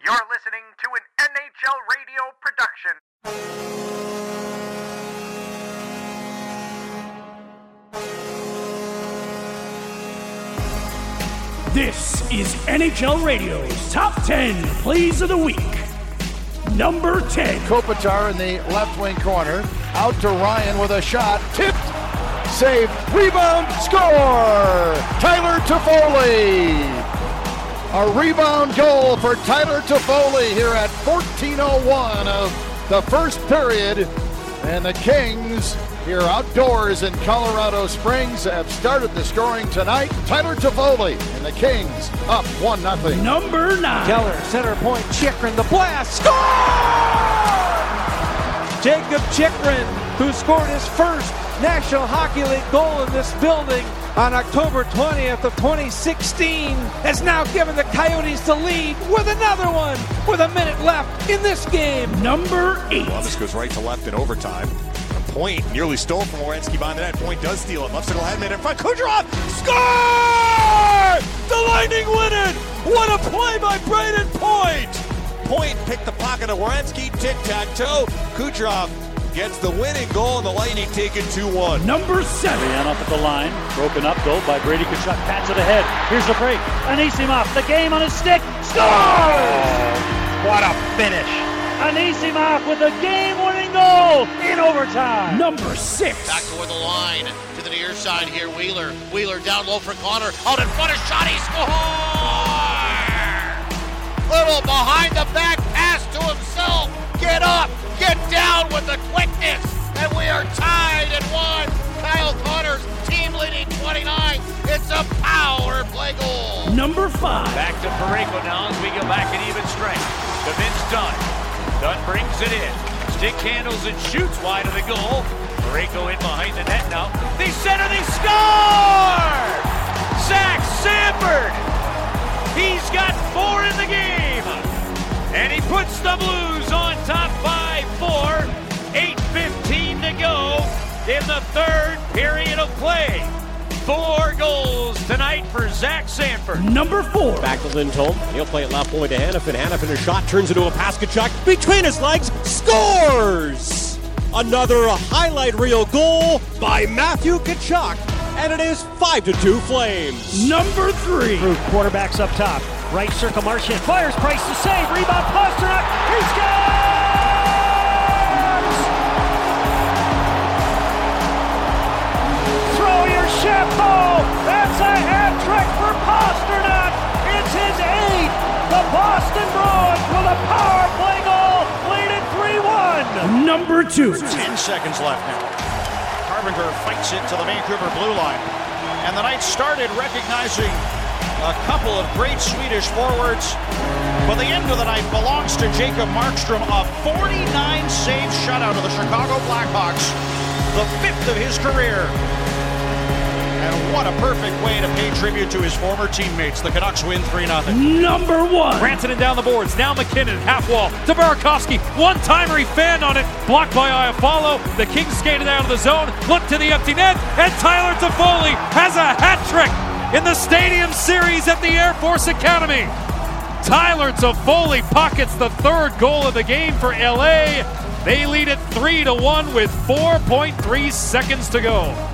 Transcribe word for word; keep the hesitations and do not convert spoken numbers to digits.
You're listening to an N H L radio production. This is N H L Radio's Top ten Plays of the Week. Number ten. Kopitar in the left wing corner. Out to Ryan with a shot. Tipped. Save. Rebound. Score. Tyler Toffoli. A rebound goal for Tyler Toffoli here at fourteen oh one of the first period. And the Kings here outdoors in Colorado Springs have started the scoring tonight. Tyler Toffoli and the Kings up one nothing. Number nine. Keller, center point, Chychrun, the blast, score! Jacob Chychrun, who scored his first National Hockey League goal in this building on October twentieth of twenty sixteen, has now given the Coyotes the lead with another one with a minute left in this game. Number eight. Well, this goes right to left in overtime. A point nearly stole from Werenski behind the net. Point does steal it. Left circle head made in front. Kucherov score! The Lightning win it! What a play by Brayden Point! Point picked the pocket of Werenski. Tic-tac-toe. Kucherov gets the winning goal, and the Lightning take it two one. Number seven. Marianne up at the line. Broken up goal by Brady Tkachuk. Patch of the head. Here's the break. Anisimov, the game on his stick. Scores! What a finish. Anisimov with the game-winning goal in overtime. Number six. Back toward the line. To the near side here. Wheeler. Wheeler down low for Connor. Out in front of shot. He scores! Little behind the back pass to himself. Get up. Get down with the quickness, and we are tied at one. Kyle Connor's team leading twenty-nine. It's a power play goal. Number five. Back to Parayko now as we go back at even strength. To Vince Dunn. Dunn brings it in. Stick handles and shoots wide of the goal. Parayko in behind the net now. They center, they score! Zach Sanford. He's got four in the game. And he puts the Blues on top five four. eight fifteen to go in the third period of play. Four goals tonight for Zach Sanford. Number four. Back to Lindholm. He'll play it left point to Hanifin. Hanifin, a shot turns into a pass. Tkachuk between his legs. Scores! Another highlight reel goal by Matthew Tkachuk. And it is five to two Flames. Number three. Quarterbacks up top. Right circle, Marchand fires, Price to save, rebound, Pasternak, he scores! Throw your chapeau, that's a hat trick for Pasternak, it's his eighth! The Boston Bruins with a power play goal, lead it three one! Number two. Ten seconds left now. Carpenter fights it to the Vancouver blue line. And the night started recognizing a couple of great Swedish forwards, but the end of the night belongs to Jacob Markstrom, a forty-nine save shutout of the Chicago Blackhawks, the fifth of his career. And what a perfect way to pay tribute to his former teammates. The Canucks win three nothing. Number one. Rantanen down the boards, now McKinnon, half wall, to Burakovsky, one-timer, he fanned on it, blocked by Iafallo, the Kings skated out of the zone, look to the empty net, and Tyler Toffoli has a hat trick in the Stadium Series at the Air Force Academy. Tyler Toffoli pockets the third goal of the game for L A. They lead it three to one with four point three seconds to go.